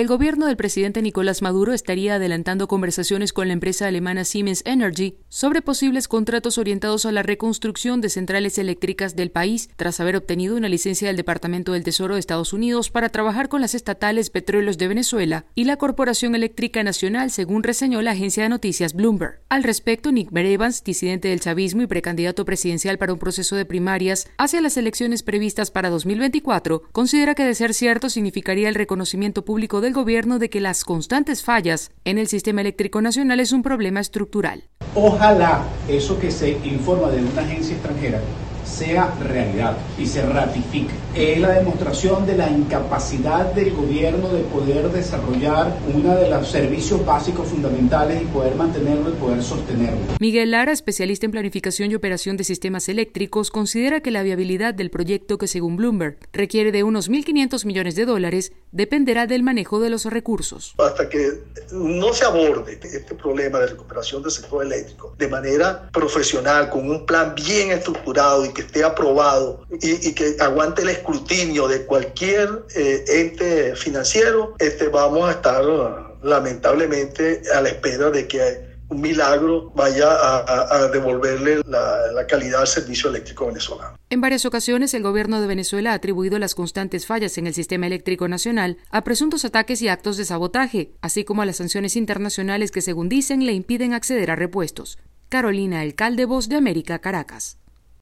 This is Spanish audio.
El gobierno del presidente Nicolás Maduro estaría adelantando conversaciones con la empresa alemana Siemens Energy sobre posibles contratos orientados a la reconstrucción de centrales eléctricas del país, tras haber obtenido una licencia del Departamento del Tesoro de Estados Unidos para trabajar con las estatales Petróleos de Venezuela y la Corporación Eléctrica Nacional, según reseñó la agencia de noticias Bloomberg. Al respecto, Nick Evans, disidente del chavismo y precandidato presidencial para un proceso de primarias hacia las elecciones previstas para 2024, considera que de ser cierto significaría el reconocimiento público del gobierno de que las constantes fallas en el sistema eléctrico nacional es un problema estructural. Ojalá eso que se informa de una agencia extranjera sea realidad y se ratifique. Es la demostración de la incapacidad del gobierno de poder desarrollar uno de los servicios básicos fundamentales y poder mantenerlo y poder sostenerlo. Miguel Lara, especialista en planificación y operación de sistemas eléctricos, considera que la viabilidad del proyecto, que según Bloomberg requiere de unos $1.500 millones, dependerá del manejo de los recursos. Hasta que no se aborde este problema de recuperación del sector eléctrico de manera profesional, con un plan bien estructurado y que esté aprobado y que aguante el escrutinio de cualquier ente financiero, vamos a estar lamentablemente a la espera de que un milagro vaya a devolverle la calidad al servicio eléctrico venezolano. En varias ocasiones, el gobierno de Venezuela ha atribuido las constantes fallas en el sistema eléctrico nacional a presuntos ataques y actos de sabotaje, así como a las sanciones internacionales que, según dicen, le impiden acceder a repuestos. Carolina Alcalde, Voz de América, Caracas.